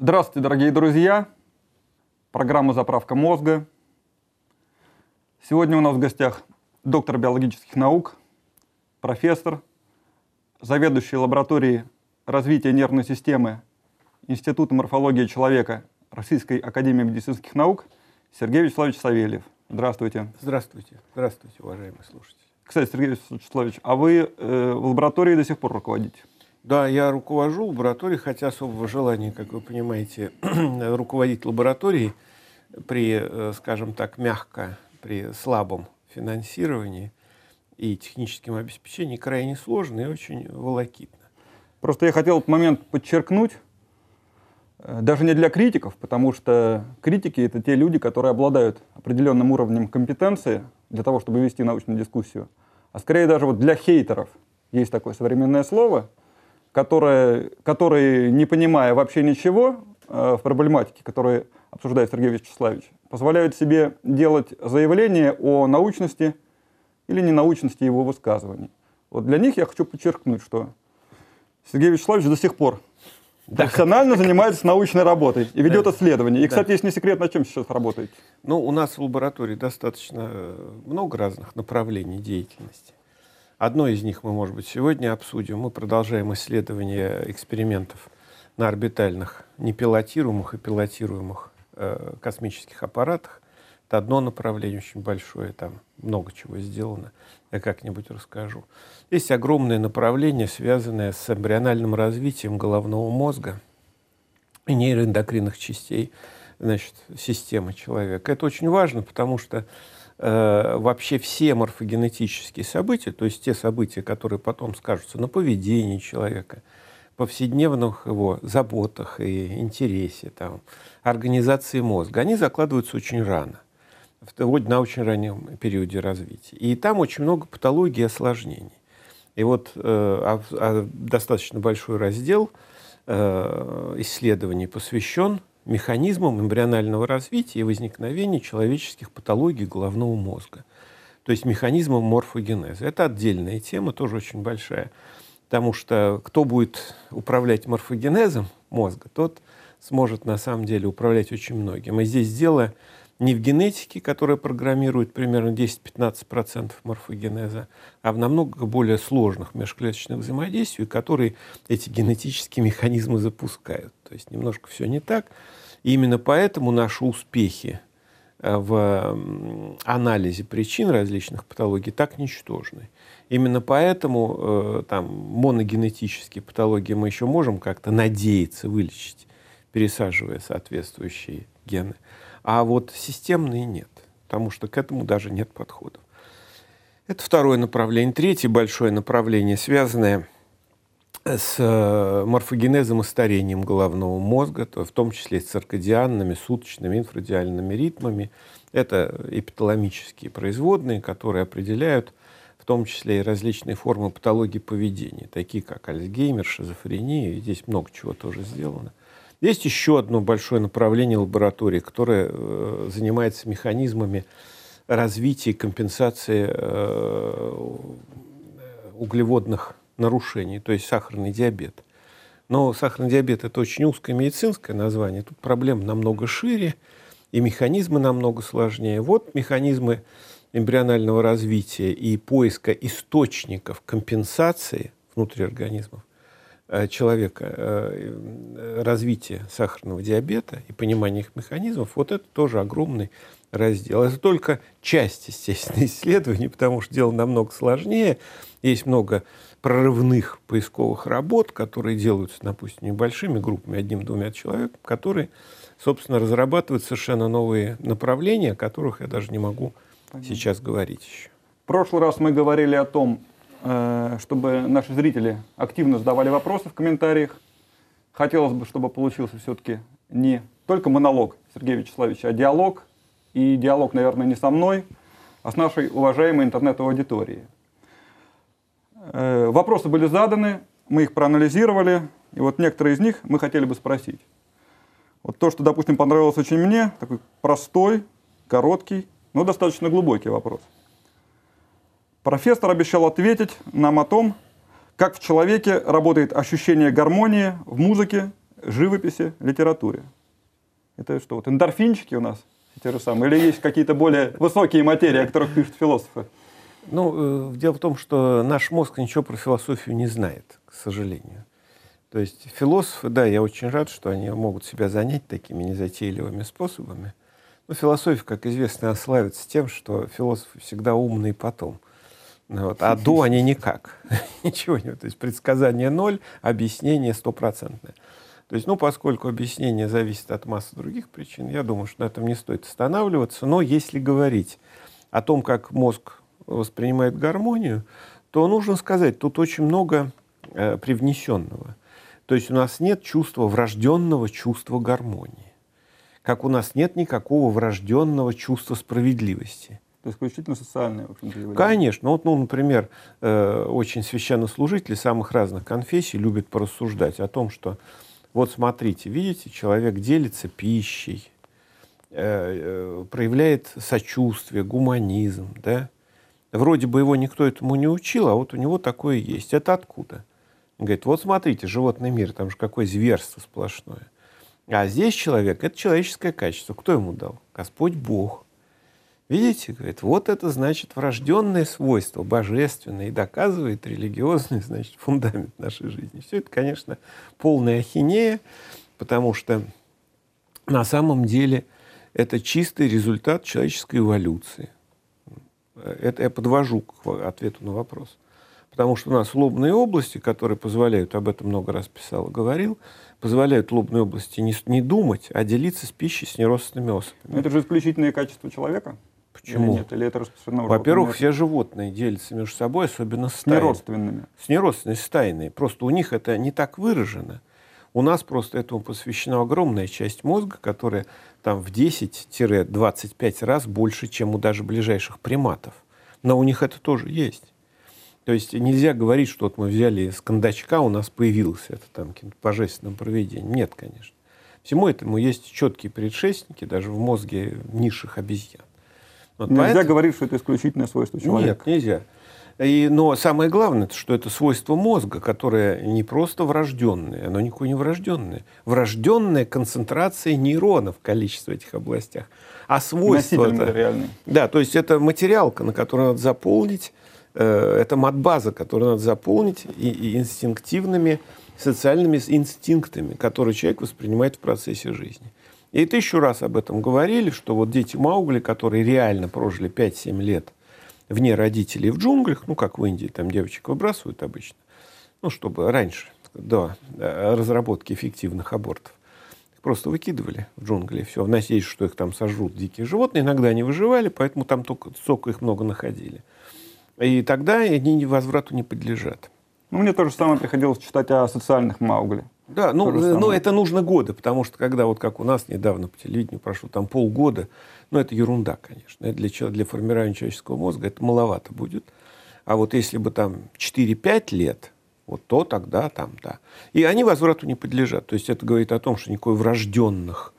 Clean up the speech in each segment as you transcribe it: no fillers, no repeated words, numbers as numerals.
Здравствуйте, дорогие друзья! Программа «Заправка мозга». Сегодня у нас в гостях доктор биологических наук, профессор, заведующий лабораторией развития нервной системы Института морфологии человека Российской академии медицинских наук Сергей Вячеславович Савельев. Здравствуйте. Здравствуйте. Здравствуйте, уважаемые слушатели. Кстати, Сергей Вячеславович, а вы в лаборатории до сих пор руководите? Да, я руковожу лабораторией, хотя особого желания, как вы понимаете, руководить лабораторией при, скажем так, при слабом финансировании и техническом обеспечении крайне сложно и очень волокитно. Просто я хотел этот момент подчеркнуть, даже не для критиков, потому что критики — это те люди, которые обладают определенным уровнем компетенции для того, чтобы вести научную дискуссию, а скорее даже вот для хейтеров есть такое современное слово, которые, не понимая вообще ничего в проблематике, которую обсуждает Сергей Вячеславович, позволяют себе делать заявления о научности или ненаучности его высказываний. Вот для них я хочу подчеркнуть, что Сергей Вячеславович до сих пор профессионально занимается научной работой и ведет исследования. И, кстати, если не секрет, над чем сейчас работаете? Ну, у нас в лаборатории достаточно много разных направлений деятельности. Одно из них мы, может быть, сегодня обсудим. Мы продолжаем исследование экспериментов на орбитальных непилотируемых и пилотируемых космических аппаратах. Это одно направление очень большое, там много чего сделано, я как-нибудь расскажу. Есть огромное направление, связанное с эмбриональным развитием головного мозга и нейроэндокринных частей, значит, системы человека. Это очень важно, потому что вообще все морфогенетические события, то есть те события, которые потом скажутся на поведении человека, повседневных его заботах и интересе, там, организации мозга, они закладываются очень рано, на очень раннем периоде развития. И там очень много патологий и осложнений. И вот достаточно большой раздел исследований посвящен механизмам эмбрионального развития и возникновения человеческих патологий головного мозга. То есть механизмам морфогенеза. Это отдельная тема, тоже очень большая. Потому что кто будет управлять морфогенезом мозга, тот сможет на самом деле управлять очень многим. И здесь дело не в генетике, которая программирует примерно 10-15% морфогенеза, а в намного более сложных межклеточных взаимодействиях, которые эти генетические механизмы запускают. То есть немножко все не так. И именно поэтому наши успехи в анализе причин различных патологий так ничтожны. Именно поэтому там моногенетические патологии мы еще можем как-то надеяться вылечить, пересаживая соответствующие гены. А вот системные нет, потому что к этому даже нет подходов. Это второе направление. Третье большое направление, связанное с морфогенезом и старением головного мозга, в том числе с циркадианными, суточными, инфрадиальными ритмами. Это эпиталамические производные, которые определяют в том числе и различные формы патологии поведения, такие как Альцгеймер, шизофрения, и здесь много чего тоже сделано. Есть еще одно большое направление лаборатории, которое занимается механизмами развития и компенсации углеводных нарушений, то есть сахарный диабет. Но сахарный диабет — это очень узкое медицинское название. Тут проблема намного шире, и механизмы намного сложнее. Вот механизмы эмбрионального развития и поиска источников компенсации внутри организмов человека, развития сахарного диабета и понимания их механизмов, вот это тоже огромный раздел. Это только часть, естественно, исследований, потому что дело намного сложнее. Есть много прорывных поисковых работ, которые делаются, допустим, небольшими группами, 1-2 человек, которые, собственно, разрабатывают совершенно новые направления, о которых я даже не могу сейчас говорить еще. В прошлый раз мы говорили о том, чтобы наши зрители активно задавали вопросы в комментариях. Хотелось бы, чтобы получился все-таки не только монолог Сергея Вячеславовича, а диалог. И диалог, наверное, не со мной, а с нашей уважаемой интернет-аудиторией. Вопросы были заданы, мы их проанализировали, и вот некоторые из них мы хотели бы спросить. Вот то, что, допустим, понравилось очень мне, такой простой, короткий, но достаточно глубокий вопрос. Профессор обещал ответить нам о том, как в человеке работает ощущение гармонии в музыке, живописи, литературе. Это что, вот эндорфинчики у нас те же самые? Или есть какие-то более высокие материи, о которых пишут философы? Ну, дело в том, что наш мозг ничего про философию не знает, к сожалению. То есть философы, да, я очень рад, что они могут себя занять такими незатейливыми способами. Но философия, как известно, славится тем, что философы всегда умные потом. Вот. А до они никак. Ничего не. То есть предсказание 0, объяснение 100%. То есть, поскольку объяснение зависит от массы других причин, я думаю, что на этом не стоит останавливаться. Но если говорить о том, как мозг воспринимает гармонию, то нужно сказать, тут очень много привнесенного. То есть у нас нет чувства, врожденного чувства гармонии. Как у нас нет никакого врожденного чувства справедливости. То есть исключительно социальное, в общем-то, явление. Конечно. Например, очень священнослужители самых разных конфессий любят порассуждать о том, что вот смотрите, видите, человек делится пищей, проявляет сочувствие, гуманизм, да? Вроде бы его никто этому не учил, а вот у него такое есть. Это откуда? Он говорит, вот смотрите, животный мир, там же какое зверство сплошное. А здесь человек, это человеческое качество. Кто ему дал? Господь Бог. Видите, говорит, вот это значит врожденное свойство, божественное, и доказывает религиозный, значит, фундамент нашей жизни. Все это, конечно, полная ахинея, потому что на самом деле это чистый результат человеческой эволюции. Это я подвожу к ответу на вопрос. Потому что у нас лобные области, которые позволяют, об этом много раз писал и говорил, позволяют лобные области не думать, а делиться с пищей с неродственными особями. Это же исключительные качества человека? Почему? Или нет? Или это распространено? Во-первых, все животные делятся между собой, особенно стаи. С неродственными. С неродственными, стайные. Просто у них это не так выражено. У нас просто этому посвящена огромная часть мозга, которая там в 10-25 раз больше, чем у даже ближайших приматов. Но у них это тоже есть. То есть нельзя говорить, что вот мы взяли с кондачка, у нас появилось это там каким-то божественным провидением. Нет, конечно. Всему этому есть четкие предшественники, даже в мозге низших обезьян. Вот нельзя говорить, что это исключительное свойство человека. Нет, нельзя. Но самое главное, что это свойство мозга, которое не просто врожденное, оно никакое не врожденное. Врожденная концентрация нейронов в количестве этих областях. А свойство это... Да, то есть это материалка, на которую надо заполнить, это матбаза, которую надо заполнить и инстинктивными социальными инстинктами, которые человек воспринимает в процессе жизни. И 1000 раз об этом говорили, что вот дети Маугли, которые реально прожили 5-7 лет вне родителей в джунглях, как в Индии, там девочек выбрасывают обычно, чтобы раньше, до разработки эффективных абортов, их просто выкидывали в джунгли, и все, в надежде, что их там сожрут дикие животные. Иногда они выживали, поэтому там только их много находили. И тогда они возврату не подлежат. Мне то же самое приходилось читать о социальных Маугли. Да, это нужно годы, потому что когда, вот как у нас недавно по телевидению прошло, там полгода, это ерунда, конечно. Это для формирования человеческого мозга это маловато будет. А вот если бы там 4-5 лет, вот то тогда там, да. И они возврату не подлежат. То есть это говорит о том, что никакой врожденного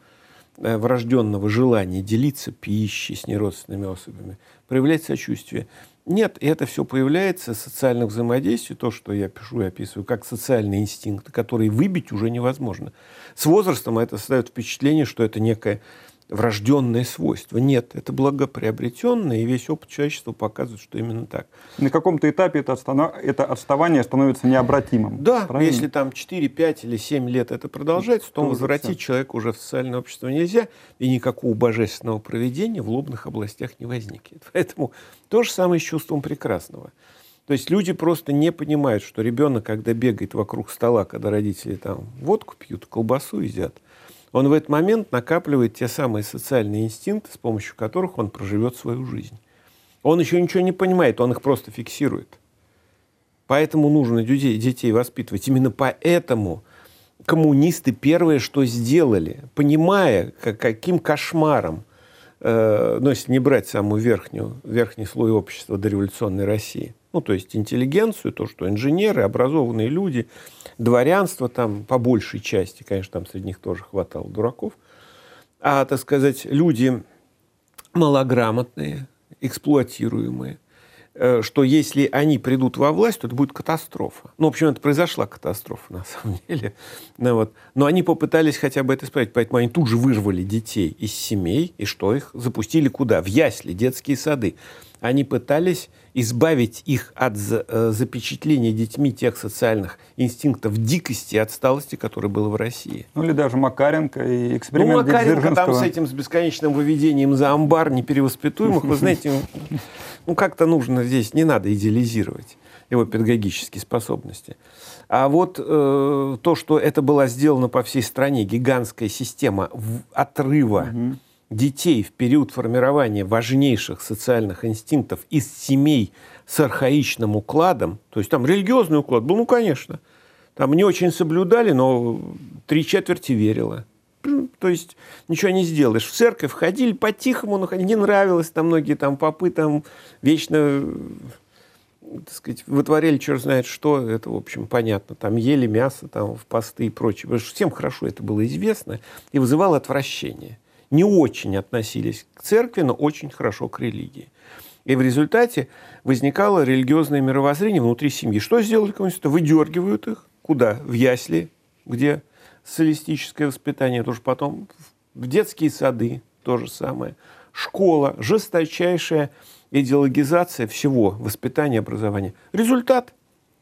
желания делиться пищей с неродственными особями, проявлять сочувствие. Нет, это все появляется, социальных взаимодействий, то, что я пишу и описываю, как социальные инстинкты, которые выбить уже невозможно. С возрастом это создает впечатление, что это некое врожденное свойство. Нет, это благоприобретенное, и весь опыт человечества показывает, что именно так. На каком-то этапе это отставание становится необратимым. Да, правильно? Если там 4, 5 или 7 лет это продолжается, то возвратить человека уже в социальное общество нельзя, и никакого божественного провидения в лобных областях не возникнет. Поэтому то же самое с чувством прекрасного. То есть люди просто не понимают, что ребенок, когда бегает вокруг стола, когда родители там водку пьют, колбасу едят, он в этот момент накапливает те самые социальные инстинкты, с помощью которых он проживет свою жизнь. Он еще ничего не понимает, он их просто фиксирует. Поэтому нужно детей воспитывать. Именно поэтому коммунисты первое, что сделали, понимая, каким кошмаром, если не брать самый верхний слой общества дореволюционной России, то есть интеллигенцию, то, что инженеры, образованные люди, дворянство там по большей части, конечно, там среди них тоже хватало дураков, а, так сказать, люди малограмотные, эксплуатируемые, что если они придут во власть, то это будет катастрофа. Ну, в общем, это произошла катастрофа, на самом деле. Ну, вот. Но они попытались хотя бы это исправить, поэтому они тут же вырвали детей из семей, и что их запустили куда? В ясли, детские сады. Они пытались избавить их от запечатления детьми тех социальных инстинктов дикости и отсталости, которые было в России. Ну, или даже Макаренко и эксперимент Макаренко Дзержинского. там с этим, с бесконечным выведением за амбар неперевоспитуемых, вы знаете, как-то нужно здесь, не надо идеализировать его педагогические способности. А вот то, что это была сделана по всей стране гигантская система отрыва детей в период формирования важнейших социальных инстинктов из семей с архаичным укладом, то есть там религиозный уклад был, ну, конечно, там не очень соблюдали, но 3/4 верило. То есть ничего не сделаешь. В церковь ходили по-тихому, но не нравилось, там многие там попы там вечно, так сказать, вытворяли черт знает что, это, в общем, понятно, там ели мясо там, в посты и прочее. Потому что всем хорошо это было известно и вызывало отвращение. Не очень относились к церкви, но очень хорошо к религии. И в результате возникало религиозное мировоззрение внутри семьи. Что сделали коммунисты? Выдергивают их. Куда? В ясли, где социалистическое воспитание. Тоже потом в детские сады то же самое. Школа, жесточайшая идеологизация всего воспитания, образования. Результат.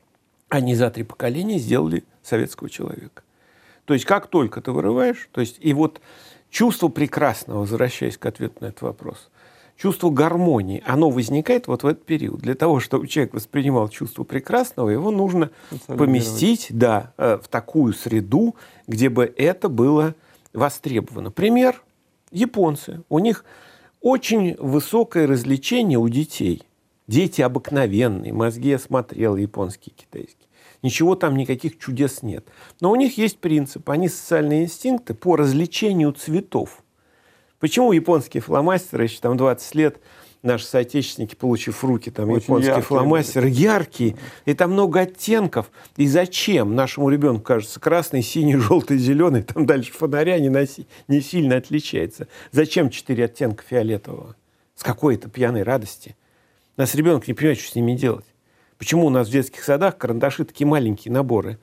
Они за 3 поколения сделали советского человека. То есть как только ты вырываешь, то есть и вот чувство прекрасного, возвращаясь к ответу на этот вопрос, чувство гармонии, оно возникает вот в этот период. Для того, чтобы человек воспринимал чувство прекрасного, его нужно поместить, да, в такую среду, где бы это было востребовано. Пример – японцы. У них очень высокое развлечение у детей. Дети обыкновенные, мозги я смотрел, японские, китайские. Ничего там, никаких чудес нет. Но у них есть принцип. Они социальные инстинкты по развлечению цветов. Почему японские фломастеры, еще там 20 лет, наши соотечественники, получив в руки там, японские фломастеры, яркие, и там много оттенков. И зачем нашему ребенку кажется красный, синий, желтый, зеленый, там дальше фонаря не сильно отличается. Зачем 4 оттенка фиолетового? С какой-то пьяной радости. У нас ребенок не понимает, что с ними делать. Почему у нас в детских садах карандаши такие маленькие наборы?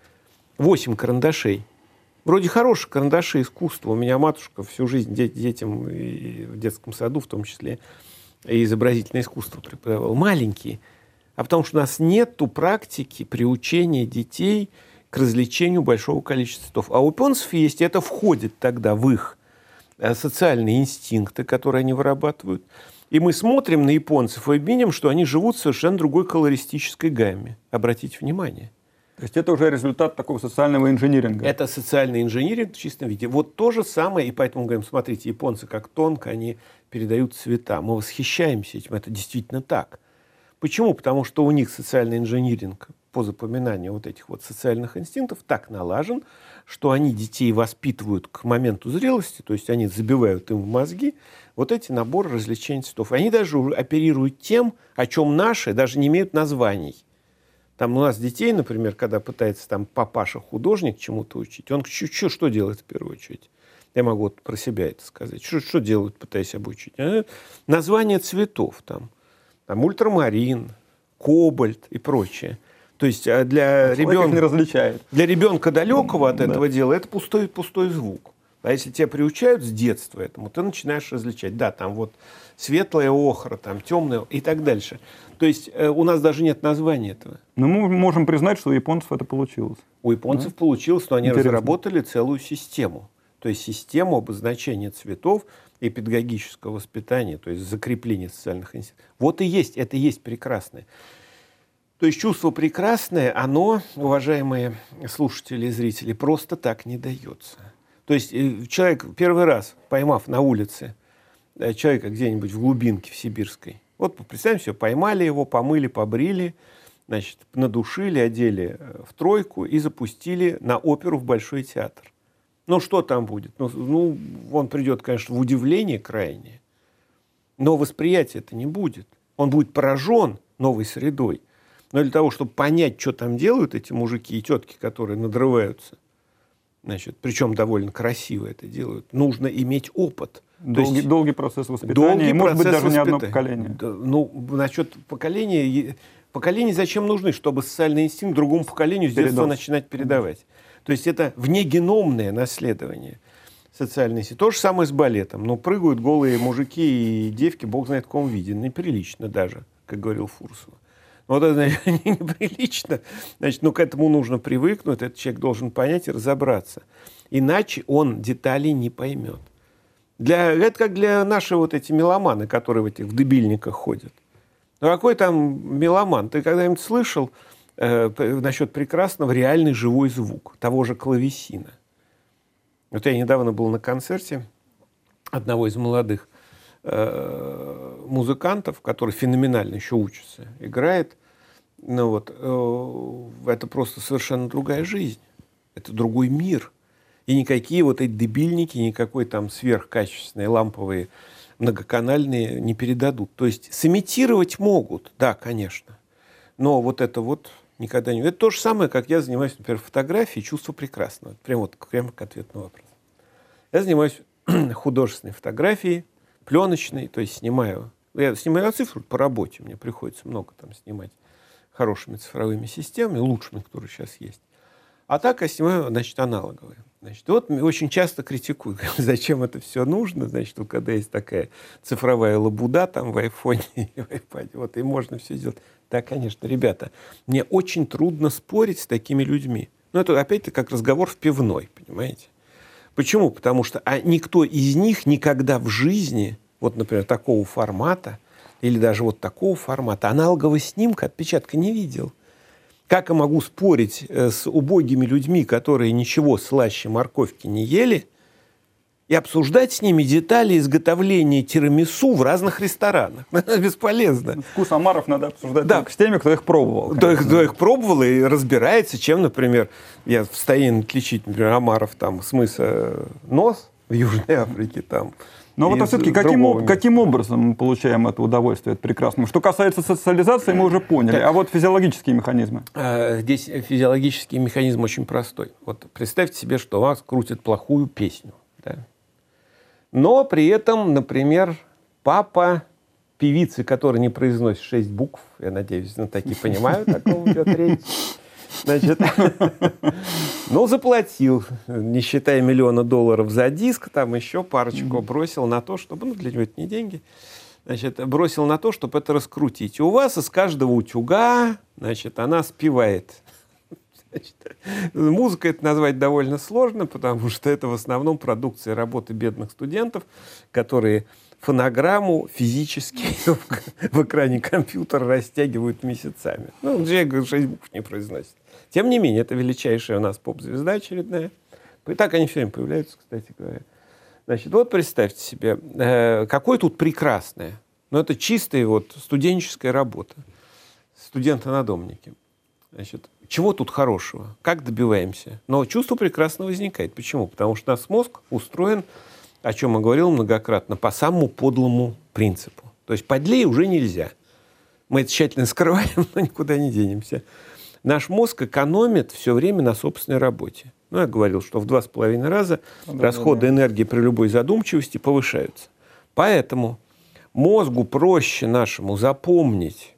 8 карандашей. Вроде хорошие карандаши искусства. У меня матушка всю жизнь детям и в детском саду, в том числе, и изобразительное искусство преподавала. Маленькие. А потому что у нас нету практики приучения детей к развлечению большого количества цветов. А у японцев есть, и это входит тогда в их социальные инстинкты, которые они вырабатывают. И мы смотрим на японцев и видим, что они живут в совершенно другой колористической гамме. Обратите внимание. То есть это уже результат такого социального инжиниринга. Это социальный инжиниринг в чистом виде. Вот то же самое, и поэтому говорим, смотрите, японцы как тонко они передают цвета. Мы восхищаемся этим, это действительно так. Почему? Потому что у них социальный инжиниринг по запоминанию вот этих вот социальных инстинктов так налажен, что они детей воспитывают к моменту зрелости, то есть они забивают им в мозги вот эти наборы развлечений цветов. Они даже оперируют тем, о чем наши даже не имеют названий. Там у нас детей, например, когда пытается там папаша-художник чему-то учить, он что делает в первую очередь? Я могу вот про себя это сказать. Что делают, пытаясь обучить? Название цветов там ультрамарин, кобальт и прочее. То есть для ребенка далекого от этого дела это пустой звук. А если тебя приучают с детства этому, ты начинаешь различать. Да, там вот светлая охра, там темная и так дальше. То есть у нас даже нет названия этого. Но мы можем признать, что у японцев это получилось. У японцев получилось, но они разработали целую систему. То есть систему обозначения цветов и педагогического воспитания, то есть закрепления социальных институтов. Вот и есть, это и есть прекрасное. То есть чувство прекрасное, оно, уважаемые слушатели и зрители, просто так не дается. То есть человек, первый раз поймав на улице человека где-нибудь в глубинке, в сибирской, вот представим себе, поймали его, помыли, побрили, значит, надушили, одели в тройку и запустили на оперу в Большой театр. Ну, что там будет? Ну, он придет, конечно, в удивление крайнее, но восприятия это не будет. Он будет поражен новой средой. Но для того, чтобы понять, что там делают эти мужики и тетки, которые надрываются, Значит, причем довольно красиво это делают. Нужно иметь опыт. Долгий процесс воспитания, может быть, даже не одно поколение. Ну, насчет поколения... Поколения зачем нужны? Чтобы социальный инстинкт другому поколению с детства начинать передавать. То есть это внегеномное наследование социальной сети. То же самое с балетом. Ну, прыгают голые мужики и девки, бог знает в каком виде. Неприлично даже, как говорил Фурсова. Вот это, значит, неприлично. Значит, ну, к этому нужно привыкнуть, этот человек должен понять и разобраться. Иначе он деталей не поймет. Это как для наших вот эти меломаны, которые в дебильниках ходят. Ну, какой там меломан? Ты когда-нибудь слышал насчет прекрасного реальный живой звук того же клавесина? Вот я недавно был на концерте одного из молодых музыкантов, который феноменально еще учится, играет. Ну, вот, это просто совершенно другая жизнь. Это другой мир. И никакие вот эти дебильники, никакой там сверхкачественные ламповые многоканальные не передадут. То есть сымитировать могут, да, конечно. Но вот это вот никогда не... Это то же самое, как я занимаюсь, например, фотографией «Чувство прекрасного». Прямо к ответу на вопрос. Я занимаюсь художественной фотографией, пленочной, то есть я снимаю на цифру по работе, мне приходится много там снимать хорошими цифровыми системами, лучшими, которые сейчас есть. А так я снимаю, значит, аналоговые. Значит, вот очень часто критикуют, зачем это все нужно, значит, вот, когда есть такая цифровая лабуда там в айфоне и в айпаде, вот, и можно все сделать. Да, конечно, ребята, мне очень трудно спорить с такими людьми. Но это опять-таки как разговор в пивной, понимаете? Почему? Потому что никто из них никогда в жизни, вот, например, такого формата, или даже вот такого формата, аналогового снимка, отпечатка не видел. Как я могу спорить с убогими людьми, которые ничего слаще морковки не ели, и обсуждать с ними детали изготовления тирамису в разных ресторанах? Это бесполезно. Вкус омаров надо обсуждать только с теми, кто их пробовал. Кто их пробовал и разбирается, чем, например, я в состоянии отличить, например, омаров там, с мыса Нос в Южной Африке, там. Но вот все-таки каким образом мы получаем это удовольствие от прекрасного? Что касается социализации, мы уже поняли. А вот физиологические механизмы? Здесь физиологический механизм очень простой. Вот представьте себе, что вас крутит плохую песню. Да? Но при этом, например, папа певицы, которая не произносит 6 букв, я надеюсь, такие понимают, о ком идет речь. Значит, ну, заплатил, не считая $1 миллион за диск, там еще парочку бросил на то, чтобы, ну, для него это не деньги, значит, бросил на то, чтобы это раскрутить. И у вас из каждого утюга, значит, она спевает. Значит, музыка это назвать довольно сложно, потому что это в основном продукция работы бедных студентов, которые фонограмму физически в экране компьютера растягивают месяцами. Ну, человек 6 букв не произносит. Тем не менее, это величайшая у нас поп-звезда очередная. И так они все время появляются, кстати говоря. Значит, вот представьте себе, какое тут прекрасное. Но это чистая вот студенческая работа. Студенты-надомники. Значит, чего тут хорошего? Как добиваемся? Но чувство прекрасно возникает. Почему? Потому что наш мозг устроен, о чем я говорил многократно, по самому подлому принципу. То есть подлее уже нельзя. Мы это тщательно скрываем, но никуда не денемся. Наш мозг экономит все время на собственной работе. Ну, я говорил, что в 2,5 раза расходы энергии при любой задумчивости повышаются. Поэтому мозгу проще нашему запомнить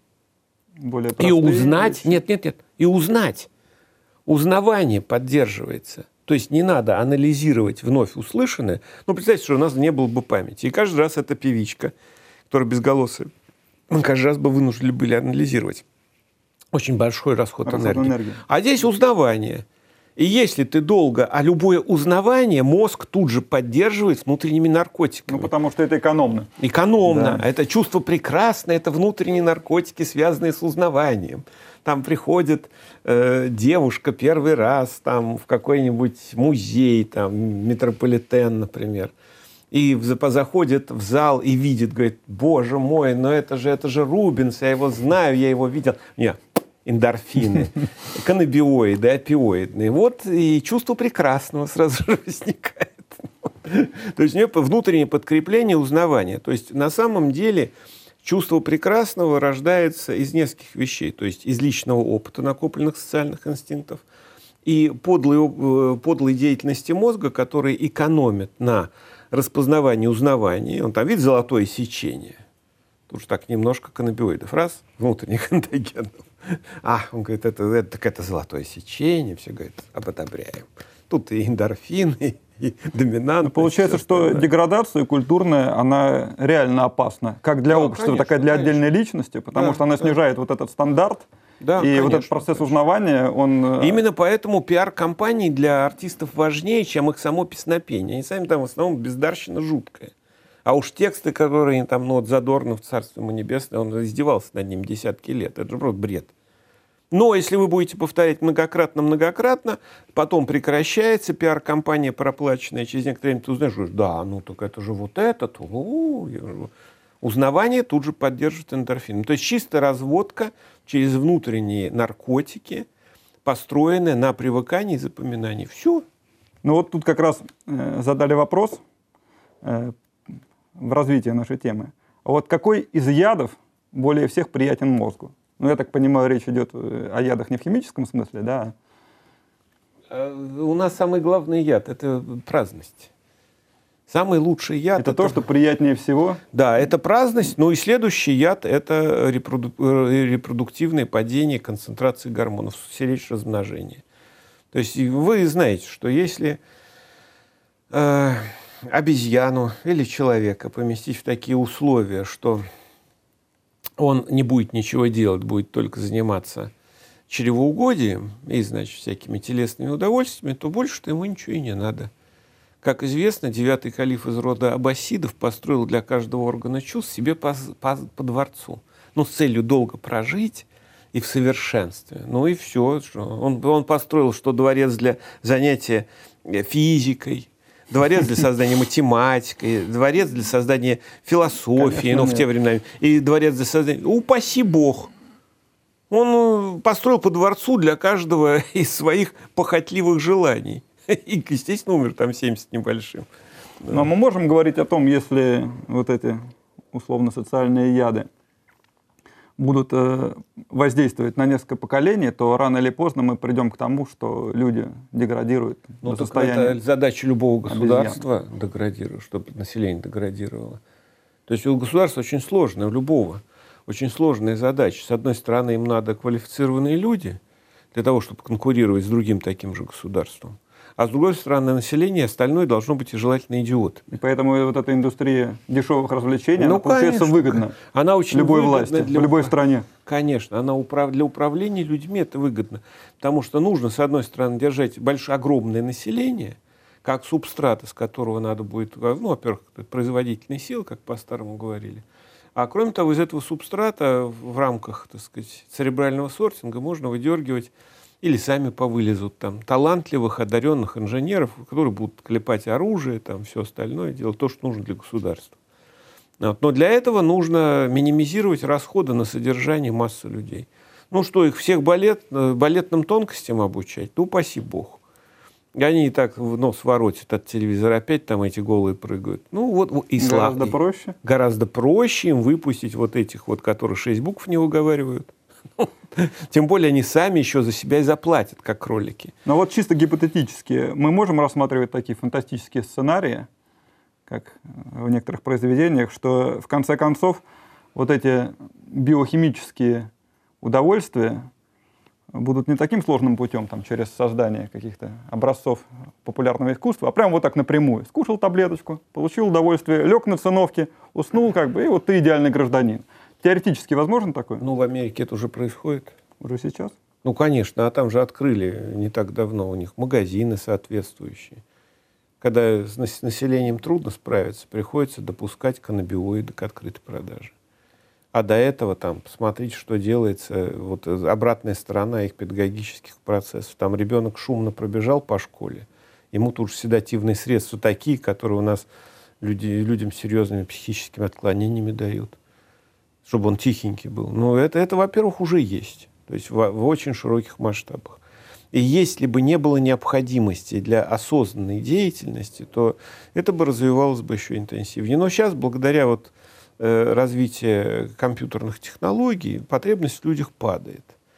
и узнать. И узнать. Узнавание поддерживается. То есть не надо анализировать вновь услышанное. Ну, представьте, что у нас не было бы памяти. И каждый раз эта певичка, которая безголосая, каждый раз бы вынуждены были анализировать. Очень большой расход энергии. А здесь узнавание. И если ты долго, а любое узнавание мозг тут же поддерживает с внутренними наркотиками. Ну, потому что это экономно. Экономно. Да. Это чувство прекрасное, это внутренние наркотики, связанные с узнаванием. Там приходит девушка первый раз там, в какой-нибудь музей, там, метрополитен, например, и заходит в зал и видит, говорит: боже мой, но это же Рубенс, я его знаю, я его видел. Нет, эндорфины, каннабиоиды, опиоидные. Вот и чувство прекрасного сразу же возникает. То есть у нее внутреннее подкрепление узнавания. То есть на самом деле чувство прекрасного рождается из нескольких вещей. То есть из личного опыта, накопленных социальных инстинктов, и подлой деятельности мозга, которые экономят на распознавании, узнавании. Он там видит золотое сечение. Тут же так немножко каннабиоидов. Раз, внутренних эндогенов. Он говорит, это золотое сечение. Все говорит, ободобряем. Тут и эндорфины, и доминанты. Получается, что деградация культурная, она реально опасна. Как для общества, так и для отдельной личности. Потому что она снижает вот этот стандарт. Да, и конечно, вот этот процесс узнавания, он... Именно поэтому пиар-компании для артистов важнее, чем их само песнопение. Они сами там в основном бездарщина жуткая. А уж тексты, которые там, Задорнов, царство ему небесное, он издевался над ним десятки лет. Это же просто бред. Но если вы будете повторять многократно, потом прекращается пиар-компания проплаченная, через некоторое время ты узнаешь, что да, так это же вот этот. Узнавание тут же поддерживает эндорфин. То есть чисто разводка через внутренние наркотики, построенная на привыкании и запоминании. Все. Ну вот тут как раз задали вопрос в развитии нашей темы. Вот какой из ядов более всех приятен мозгу? Ну, я так понимаю, речь идет о ядах не в химическом смысле, да? У нас самый главный яд – это праздность. Самый лучший яд – это то, что приятнее всего? Да, это праздность. Ну и следующий яд – это репродуктивное падение концентрации гормонов, речь размножения. То есть вы знаете, что если обезьяну или человека поместить в такие условия, что он не будет ничего делать, будет только заниматься чревоугодием и, значит, всякими телесными удовольствиями, то больше-то ему ничего и не надо. Как известно, 9-й калиф из рода аббасидов построил для каждого органа чувств себе по дворцу. С целью долго прожить и в совершенстве. И все. Он построил, что дворец для занятия физикой, дворец для создания математикой, дворец для создания философии, в те времена, и дворец для создания... Упаси Бог! Он построил по дворцу для каждого из своих похотливых желаний. И, естественно, умер там 70 небольшим. Да. Но мы можем говорить о том, если вот эти условно-социальные яды будут воздействовать на несколько поколений, то рано или поздно мы придем к тому, что люди деградируют до состояния это задача любого государства деградировать, чтобы население деградировало. То есть у государства очень сложная, у любого очень сложная задача. С одной стороны, им надо квалифицированные люди для того, чтобы конкурировать с другим таким же государством. А с другой стороны, население остальное должно быть и желательно идиот. И поэтому вот эта индустрия дешевых развлечений, она, получается, выгодна она очень любой власти, в любой стране. Конечно, для управления людьми это выгодно. Потому что нужно, с одной стороны, держать огромное население, как субстрат, из которого надо будет, во-первых, производительной силы, как по-старому говорили. А кроме того, из этого субстрата в рамках, так сказать, церебрального сортинга можно выдергивать или сами повылезут там талантливых, одаренных инженеров, которые будут клепать оружие, там все остальное, делать то, что нужно для государства. Но для этого нужно минимизировать расходы на содержание массы людей. Их всех балетным тонкостям обучать? Упаси Бог. И они и так нос воротят от телевизора, опять там эти голые прыгают. Гораздо проще? Гораздо проще им выпустить вот этих, которые 6 букв не выговаривают. Тем более они сами еще за себя и заплатят, как кролики. Но чисто гипотетически мы можем рассматривать такие фантастические сценарии, как в некоторых произведениях, что в конце концов вот эти биохимические удовольствия будут не таким сложным путем, через создание каких-то образцов популярного искусства, а прямо вот так напрямую. Скушал таблеточку, получил удовольствие, лег на циновке, уснул, и вот ты идеальный гражданин. Теоретически возможно такое? В Америке это уже происходит. Уже сейчас? Конечно, а там же открыли не так давно у них магазины соответствующие. Когда с населением трудно справиться, приходится допускать каннабиоиды к открытой продаже. А до этого посмотрите, что делается, обратная сторона их педагогических процессов. Там ребенок шумно пробежал по школе, ему тут же седативные средства такие, которые у нас людям с серьезными психическими отклонениями дают, чтобы он тихенький был. Это, во-первых, уже есть. То есть в очень широких масштабах. И если бы не было необходимости для осознанной деятельности, то это бы развивалось бы еще интенсивнее. Но сейчас, благодаря развитию компьютерных технологий, потребность в людях падает.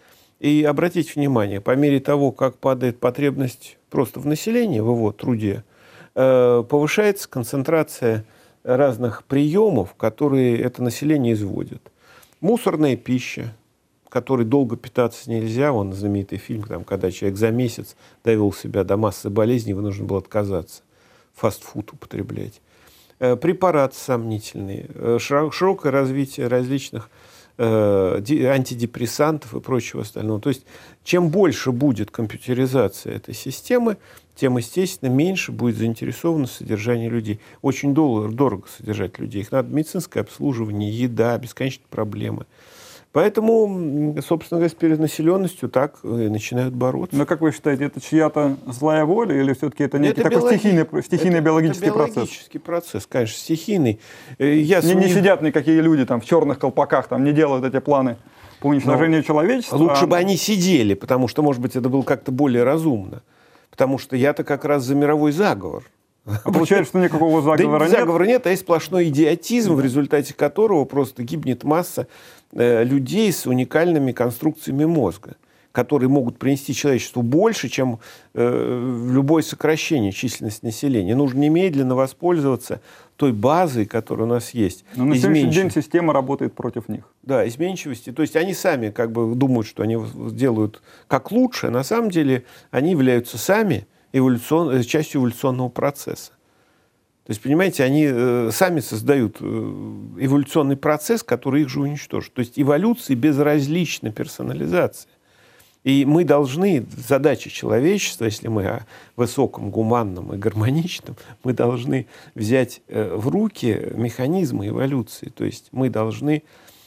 И обратите внимание, по мере того, как падает потребность просто в населении, в его труде, повышается концентрация разных приемов, которые это население изводит. Мусорная пища, которой долго питаться нельзя. Вон знаменитый фильм, там, когда человек за месяц довел себя до массы болезней, вынужден был отказаться, фастфуд употреблять. Препараты сомнительные, широкое развитие различных антидепрессантов и прочего остального. То есть, чем больше будет компьютеризация этой системы, тем, естественно, меньше будет заинтересованность в содержании людей. Очень дорого содержать людей. Их надо медицинское обслуживание, еда, бесконечные проблемы. Поэтому, собственно говоря, с перенаселенностью так и начинают бороться. Но как вы считаете, это чья-то злая воля или все-таки это некий такой стихийный биологический процесс? Биологический процесс, конечно, стихийный. Не сидят никакие люди там в черных колпаках, там не делают эти планы по уничтожению человечества. Лучше бы они сидели, потому что, может быть, это было как-то более разумно. Потому что я-то как раз за мировой заговор. А получается, что никакого заговора нет? Заговора нет, а есть сплошной идиотизм, в результате которого просто гибнет масса людей с уникальными конструкциями мозга, которые могут принести человечеству больше, чем любое сокращение численности населения. Нужно немедленно воспользоваться той базой, которая у нас есть. Но на сегодняшний день система работает против них. Да, изменчивости. То есть они сами как бы думают, что они делают как лучше, а на самом деле они являются сами частью эволюционного процесса. То есть, понимаете, они сами создают эволюционный процесс, который их же уничтожит. То есть эволюции безразлична персонализация. И мы должны, задача человечества, если мы о высоком, гуманном и гармоничном, мы должны взять в руки механизмы эволюции. То есть мы должны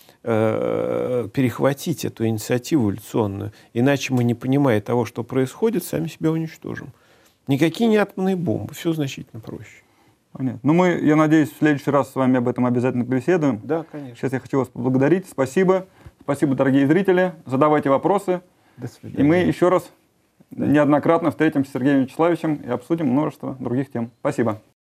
перехватить эту инициативу эволюционную. Иначе мы, не понимая того, что происходит, сами себя уничтожим. Никакие не атомные бомбы, все значительно проще. Понятно. Ну, я надеюсь, в следующий раз с вами об этом обязательно побеседуем. Да, конечно. Сейчас я хочу вас поблагодарить. Спасибо. Спасибо, дорогие зрители. Задавайте вопросы. До свидания. И мы еще раз неоднократно встретимся с Сергеем Вячеславовичем и обсудим множество других тем. Спасибо.